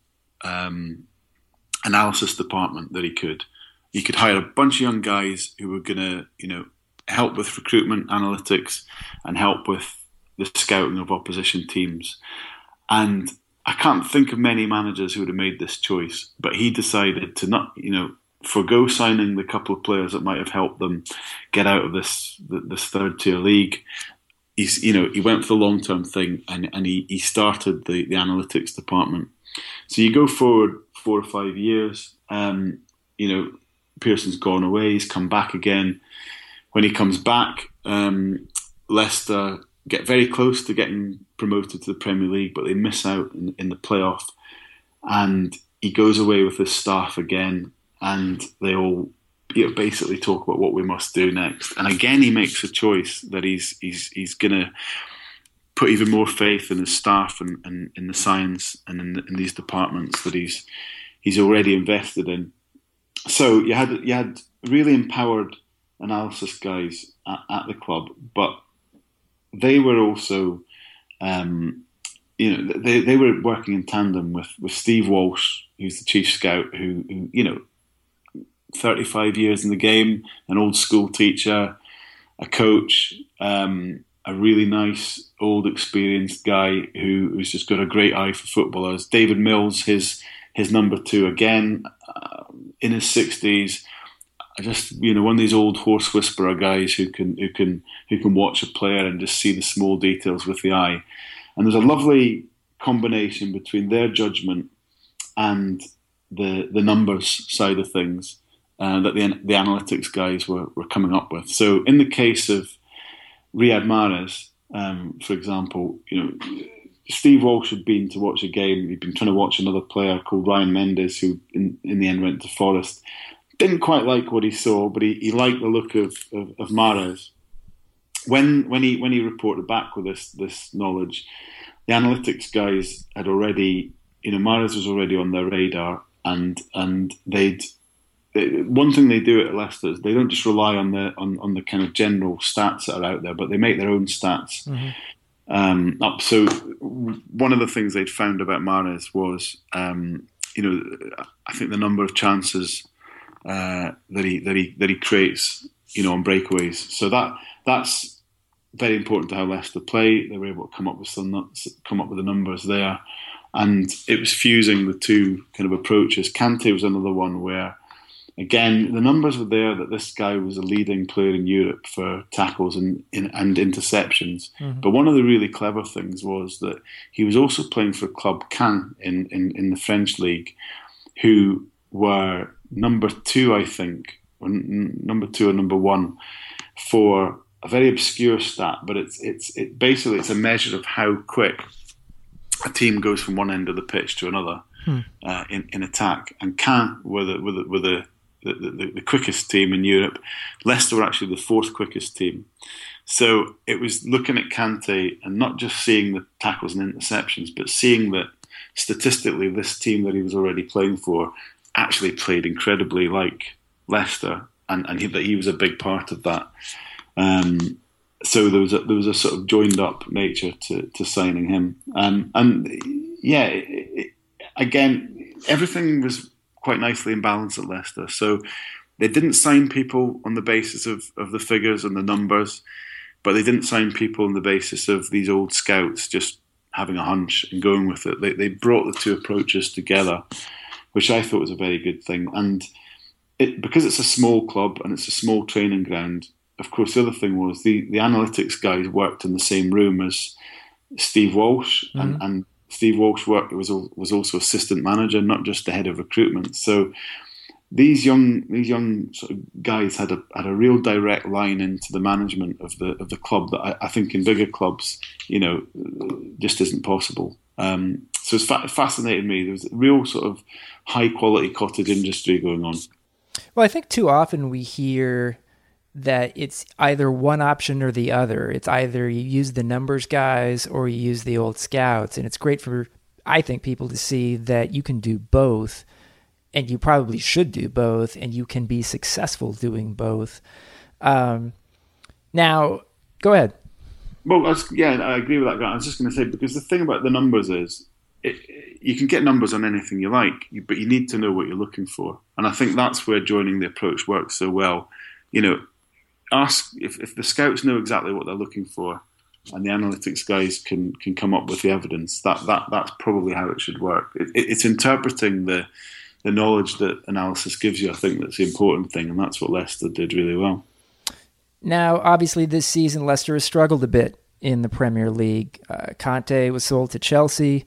Um, analysis department that he could. He could hire a bunch of young guys who were going to, you know, help with recruitment, analytics, and help with the scouting of opposition teams. And I can't think of many managers who would have made this choice, but he decided to not, you know, forgo signing the couple of players that might have helped them get out of this this third tier league. He's, you know, he went for the long term thing, and and he he started the the analytics department. So you go forward four or five years, um, you know, Pearson's gone away, he's come back again. When he comes back, um, Leicester get very close to getting promoted to the Premier League, but they miss out in, in the playoff. And he goes away with his staff again, and they all, you know, basically talk about what we must do next. And again, he makes a choice that he's he's he's going to put even more faith in his staff and, and in the science and in, the, in these departments that he's he's already invested in. So you had you had really empowered analysis guys at, at the club, but they were also um, you know, they they were working in tandem with, with Steve Walsh, who's the chief scout, who, who you know, thirty-five years in the game, an old school teacher, a coach, um, a really nice, old, experienced guy who, who's just got a great eye for footballers. David Mills, his his number two, again, uh, in his sixties. Just, you know, one of these old horse whisperer guys who can who can who can watch a player and just see the small details with the eye. And there's a lovely combination between their judgment and the the numbers side of things uh, that the the analytics guys were, were coming up with. So in the case of Riyad Mahrez, um, for example, you know, Steve Walsh had been to watch a game. He'd been trying to watch another player called Ryan Mendes, who in, in the end went to Forest. Didn't quite like what he saw, but he, he liked the look of, of, of Mahrez. When when he when he reported back with this this knowledge, the analytics guys had already, you know, Mahrez was already on their radar, and and they'd they, one thing they do at Leicester is they don't just rely on the on, on the kind of general stats that are out there, but they make their own stats. Mm-hmm. Um, up. So one of the things they'd found about Mahrez was, um, you know, I think the number of chances Uh, that he that he that he creates, you know, on breakaways. So that that's very important to how Leicester play. They were able to come up with some come up with the numbers there, and it was fusing the two kind of approaches. Kante was another one where, again, the numbers were there that this guy was a leading player in Europe for tackles and in, and interceptions. Mm-hmm. But one of the really clever things was that he was also playing for Club Caen in in, in the French league, who were number two, I think, or n- number two or number one for a very obscure stat, but it's it's it basically it's a measure of how quick a team goes from one end of the pitch to another hmm. uh, in in attack. And Caen were the were the, were the the, the the quickest team in Europe. Leicester were actually the fourth quickest team. So it was looking at Kante and not just seeing the tackles and interceptions, but seeing that statistically this team that he was already playing for actually played incredibly like Leicester, and, and he, that he was a big part of that. Um, so there was a, there was a sort of joined up nature to, to signing him, um, and yeah, it, it, again, everything was quite nicely in balance at Leicester. So they didn't sign people on the basis of, of the figures and the numbers, but they didn't sign people on the basis of these old scouts just having a hunch and going with it. They, they brought the two approaches together, which I thought was a very good thing. And it, because it's a small club and it's a small training ground, of course, the other thing was the, the analytics guys worked in the same room as Steve Walsh, mm-hmm. and, and Steve Walsh worked was was also assistant manager, not just the head of recruitment. So these young these young sort of guys had a had a real direct line into the management of the of the club that I, I think in bigger clubs, you know, just isn't possible. Um, so it's fa- it fascinated me. There was a real sort of high quality cottage industry going on. Well, I think too often we hear that it's either one option or the other. It's either you use the numbers guys or you use the old scouts. And it's great for, I think, people to see that you can do both, and you probably should do both, and you can be successful doing both. Um, now, go ahead. Well, I was, yeah, I agree with that guy. I was just going to say, because the thing about the numbers is, it, you can get numbers on anything you like, but you need to know what you're looking for. And I think that's where joining the approach works so well. You know, ask if, if the scouts know exactly what they're looking for, and the analytics guys can can come up with the evidence. That that that's probably how it should work. It, it, it's interpreting the the knowledge that analysis gives you. I think that's the important thing, and that's what Leicester did really well. Now, obviously, this season Leicester has struggled a bit in the Premier League. Uh, Kante was sold to Chelsea.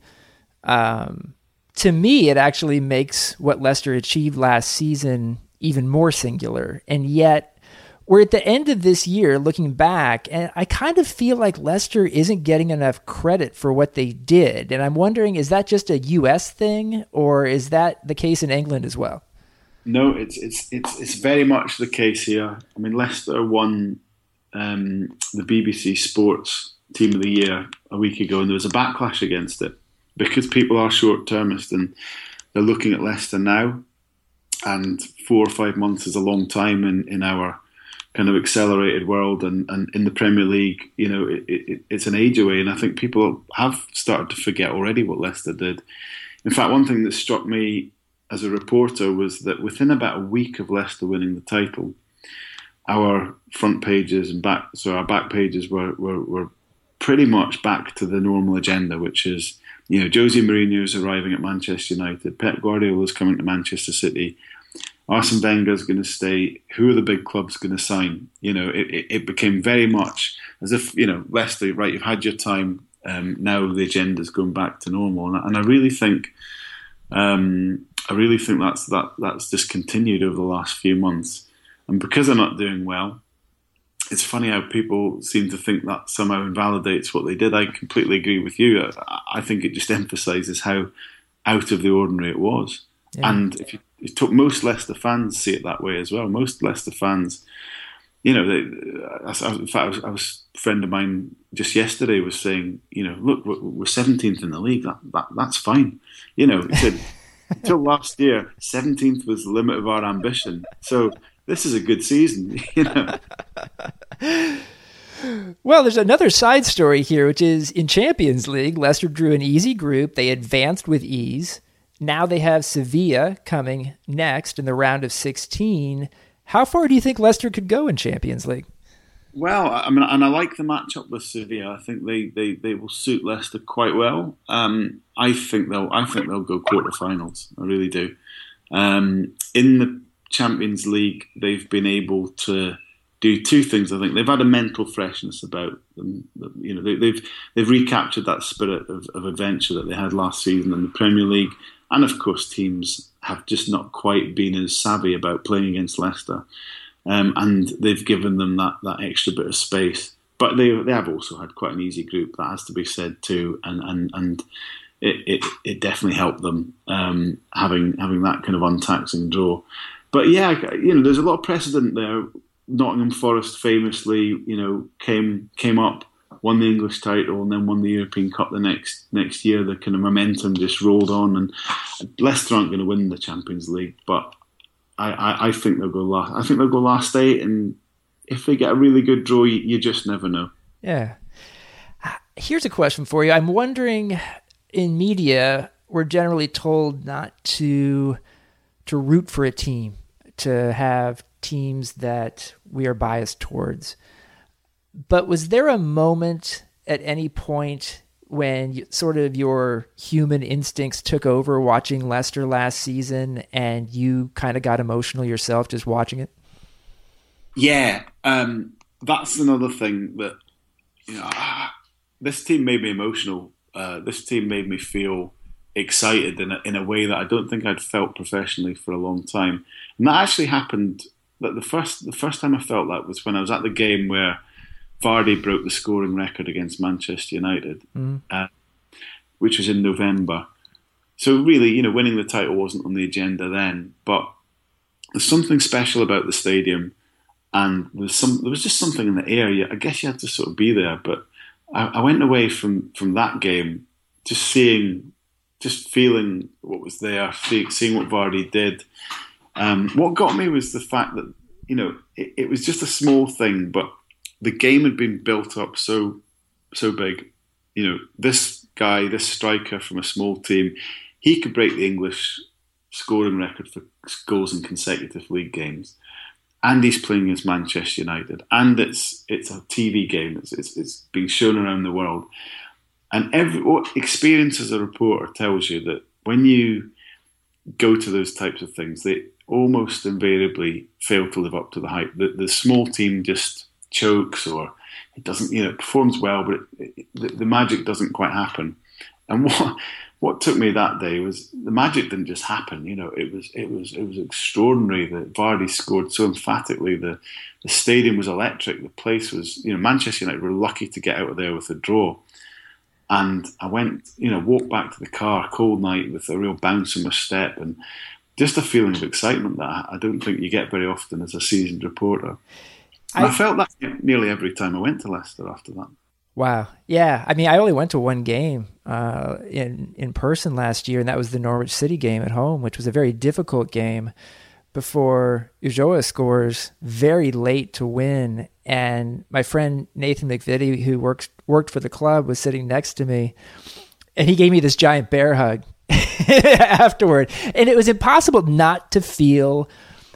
Um, to me, it actually makes what Leicester achieved last season even more singular. And yet, we're at the end of this year looking back, and I kind of feel like Leicester isn't getting enough credit for what they did. And I'm wondering, is that just a U S thing, or is that the case in England as well? No, it's it's it's it's very much the case here. I mean, Leicester won um, the B B C Sports Team of the Year a week ago, and there was a backlash against it because people are short-termist and they're looking at Leicester now, and four or five months is a long time in, in our kind of accelerated world, and, and in the Premier League, you know, it, it, it's an age away, and I think people have started to forget already what Leicester did. In fact, one thing that struck me as a reporter was that within about a week of Leicester winning the title, our front pages and back, so our back pages were, were, were pretty much back to the normal agenda, which is, you know, Jose Mourinho's arriving at Manchester United, Pep Guardiola's coming to Manchester City, Arsene Wenger's going to stay, who are the big clubs going to sign? You know, it, it, it became very much as if, you know, Leicester, right, you've had your time, um, now the agenda's going back to normal. And, and I really think, um, I really think that's that that's just continued over the last few months. And because they're not doing well, it's funny how people seem to think that somehow invalidates what they did. I completely agree with you. I, I think it just emphasises how out of the ordinary it was. Yeah. And if you, you took most Leicester fans see it that way as well. Most Leicester fans, you know, they, in fact, I was, I was a friend of mine just yesterday was saying, you know, look, we're, we're seventeenth in the league. That, that that's fine. You know, he said until last year, seventeenth was the limit of our ambition. So this is a good season, you know. Well, there's another side story here, which is in Champions League, Leicester drew an easy group. They advanced with ease. Now they have Sevilla coming next in the round of sixteen. How far do you think Leicester could go in Champions League? Well, I mean, and I like the matchup with Sevilla. I think they, they, they will suit Leicester quite well. Um, I think they'll I think they'll go quarterfinals. I really do. Um, in the Champions League, they've been able to do two things. I think they've had a mental freshness about them. You know, they, they've they've recaptured that spirit of, of adventure that they had last season in the Premier League. And of course, teams have just not quite been as savvy about playing against Leicester, um, and they've given them that, that extra bit of space. But they they have also had quite an easy group, that has to be said too, and and and it it, it definitely helped them um, having having that kind of untaxing draw. But yeah, you know, there's a lot of precedent there. Nottingham Forest famously, you know, came came up, won the English title, and then won the European Cup the next next year. The kind of momentum just rolled on, and Leicester aren't going to win the Champions League, but I, I, I think they'll go last. I think they'll go last eight, and if they get a really good draw, you, you just never know. Yeah. Here's a question for you. I'm wondering, in media, we're generally told not to to root for a team, to have teams that we are biased towards. But was there a moment at any point when you, sort of your human instincts took over watching Leicester last season and you kind of got emotional yourself just watching it? Yeah, um, that's another thing that, you know, ah, this team made me emotional. Uh, this team made me feel excited in a, in a way that I don't think I'd felt professionally for a long time. And that actually happened, that the first the first time I felt that was when I was at the game where Vardy broke the scoring record against Manchester United, mm. uh, which was in November. So really, you know, winning the title wasn't on the agenda then, but there's something special about the stadium, and there was, some, there was just something in the air. I guess you had to sort of be there, but I, I went away from, from that game just seeing, just feeling what was there, seeing what Vardy did. Um, what got me was the fact that, you know, it, it was just a small thing, but the game had been built up so so big. You know, this guy, this striker from a small team, he could break the English scoring record for goals in consecutive league games. And he's playing against Manchester United. And it's it's a T V game. It's it's, it's being shown around the world. And every what experience as a reporter tells you that when you go to those types of things, they almost invariably fail to live up to the hype. The, the small team just chokes, or it doesn't, you know, it performs well, but it, it, the, the magic doesn't quite happen. And what what took me that day was the magic didn't just happen. You know, it was it was it was extraordinary that Vardy scored so emphatically. The the stadium was electric. The place was, you know, Manchester United were lucky to get out of there with a draw. And I went, you know, walked back to the car, cold night, with a real bounce in my step, and just a feeling of excitement that I don't think you get very often as a seasoned reporter. And I, I felt that nearly every time I went to Leicester after that. Wow. Yeah. I mean, I only went to one game uh, in, in person last year, and that was the Norwich City game at home, which was a very difficult game. before Ulloa scores very late to win. And my friend Nathan McVitie, who works worked for the club, was sitting next to me, and he gave me this giant bear hug afterward. And it was impossible not to feel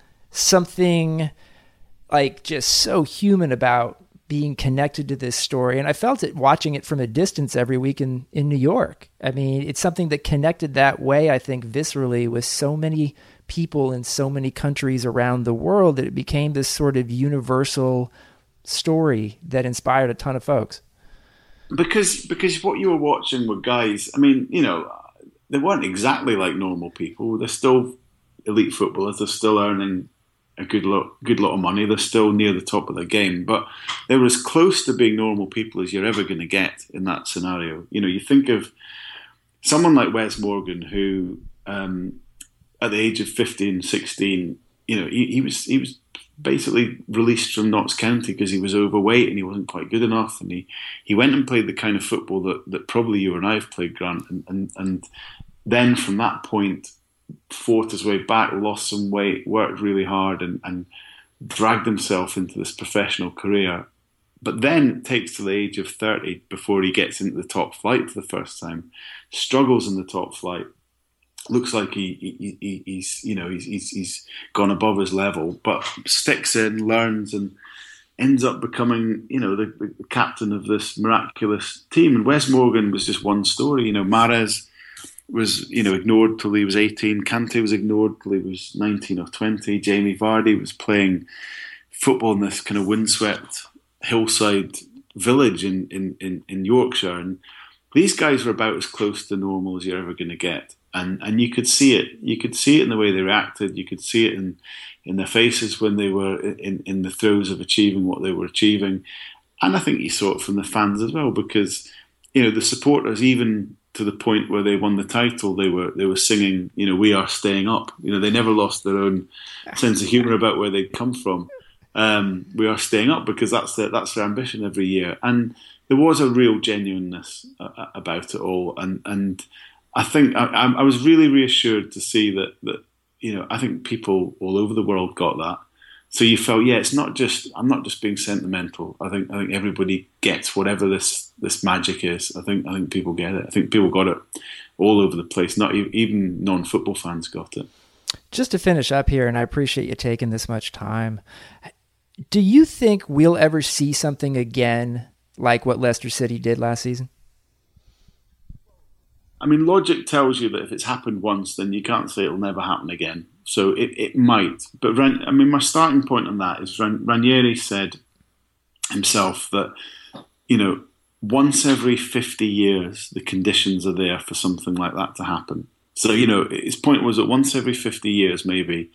something like just so human about being connected to this story. And I felt it watching it from a distance every week in, in New York. I mean, it's something that connected that way, I think, viscerally with so many people in so many countries around the world that it became this sort of universal story that inspired a ton of folks. Because because what you were watching were guys, I mean, you know, they weren't exactly like normal people. They're still elite footballers. They're still earning a good lot, good lot of money. They're still near the top of their game. But they were as close to being normal people as you're ever going to get in that scenario. You know, you think of someone like Wes Morgan, who um, at the age of fifteen, sixteen, you know, he, he was he was basically released from Notts County because he was overweight and he wasn't quite good enough, and he, he went and played the kind of football that, that probably you and I have played, Grant, and, and, and then from that point fought his way back, lost some weight, worked really hard, and, and dragged himself into this professional career. But then it takes to the age of thirty before he gets into the top flight for the first time, struggles in the top flight, looks like he, he, he he's you know he's, he's he's gone above his level, but sticks in, learns, and ends up becoming you know the, the captain of this miraculous team. And Wes Morgan was just one story. You know, Mahrez was you know ignored till he was eighteen. Kante was ignored till he was nineteen or twenty. Jamie Vardy was playing football in this kind of windswept hillside village in in, in, in Yorkshire, and these guys were about as close to normal as you're ever going to get. And and you could see it. You could see it in the way they reacted. You could see it in, in their faces when they were in, in the throes of achieving what they were achieving. And I think you saw it from the fans as well, because you know the supporters, even to the point where they won the title, they were they were singing, you know, "We are staying up." You know, they never lost their own sense of humour about where they'd come from. Um, we are staying up because that's their, that's their ambition every year. And there was a real genuineness uh, about it all, and and. I think I, I was really reassured to see that, that, you know, I think people all over the world got that. So you felt, yeah, it's not just, I'm not just being sentimental. I think I think everybody gets whatever this, this magic is. I think I think people get it. I think people got it all over the place. Not even non-football fans got it. Just to finish up here, and I appreciate you taking this much time, do you think we'll ever see something again like what Leicester City did last season? I mean, logic tells you that if it's happened once, then you can't say it'll never happen again. So it, it might. But, Ran- I mean, my starting point on that is Ran- Ranieri said himself that, you know, once every fifty years, the conditions are there for something like that to happen. So, you know, his point was that once every fifty years, maybe,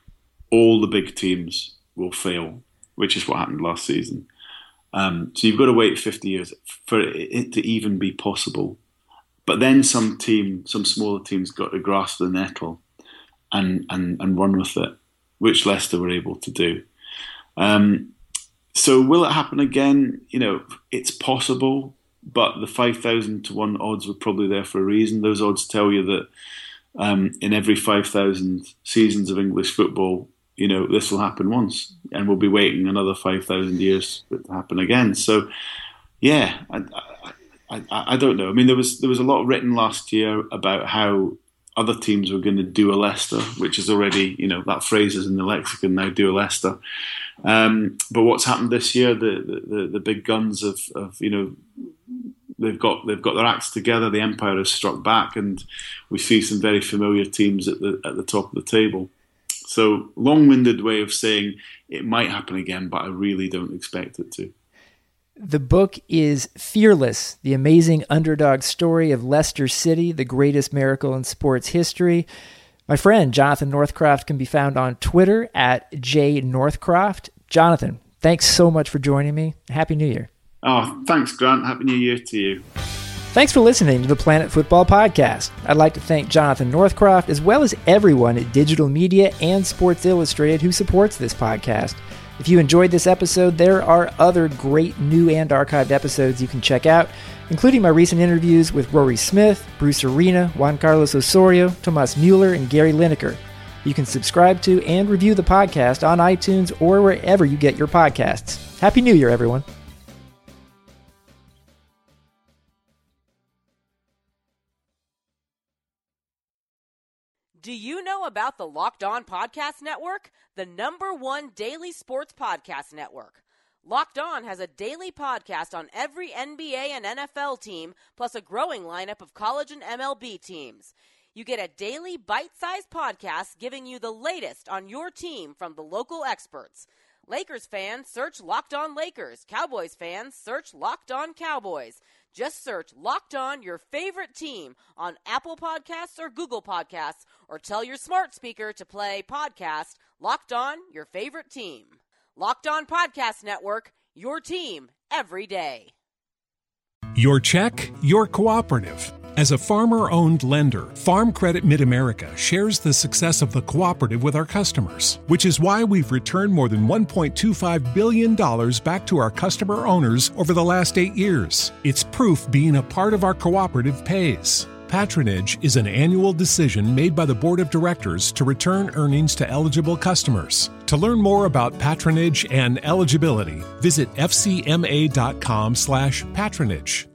all the big teams will fail, which is what happened last season. Um, so you've got to wait fifty years for it to even be possible. But then some team, some smaller teams got to grasp the nettle and, and, and run with it, which Leicester were able to do. Um, so will it happen again? You know, it's possible, but the five thousand to one odds were probably there for a reason. Those odds tell you that um, in every five thousand seasons of English football, you know, this will happen once, and we'll be waiting another five thousand years for it to happen again. So, yeah, I, I, I, I don't know. I mean, there was there was a lot written last year about how other teams were going to do a Leicester, which is already, you know, that phrase is in the lexicon now, do a Leicester. Um, but what's happened this year, the the, the big guns of, of, you know, they've got they've got their acts together. The Empire has struck back, and we see some very familiar teams at the at the top of the table. So, long-winded way of saying it might happen again, but I really don't expect it to. The book is Fearless, the amazing underdog story of Leicester City, the greatest miracle in sports history. My friend, Jonathan Northcroft, can be found on Twitter at J Northcroft. Jonathan, thanks so much for joining me. Happy New Year. Oh, thanks, Grant. Happy New Year to you. Thanks for listening to the Planet Football Podcast. I'd like to thank Jonathan Northcroft, as well as everyone at Digital Media and Sports Illustrated who supports this podcast. If you enjoyed this episode, there are other great new and archived episodes you can check out, including my recent interviews with Rory Smith, Bruce Arena, Juan Carlos Osorio, Tomas Mueller, and Gary Lineker. You can subscribe to and review the podcast on iTunes or wherever you get your podcasts. Happy New Year, everyone. Do you know about the Locked On Podcast Network, the number one daily sports podcast network? Locked On has a daily podcast on every N B A and N F L team, plus a growing lineup of college and M L B teams. You get a daily bite-sized podcast giving you the latest on your team from the local experts. Lakers fans, search Locked On Lakers. Cowboys fans, search Locked On Cowboys. Just search Locked On your favorite team on Apple Podcasts or Google Podcasts, or tell your smart speaker to play podcast Locked On your favorite team. Locked On Podcast Network, your team every day. Your check, your cooperative. As a farmer-owned lender, Farm Credit Mid-America shares the success of the cooperative with our customers, which is why we've returned more than one point two five billion dollars back to our customer owners over the last eight years. It's proof being a part of our cooperative pays. Patronage is an annual decision made by the Board of Directors to return earnings to eligible customers. To learn more about patronage and eligibility, visit f c m a dot com slash patronage.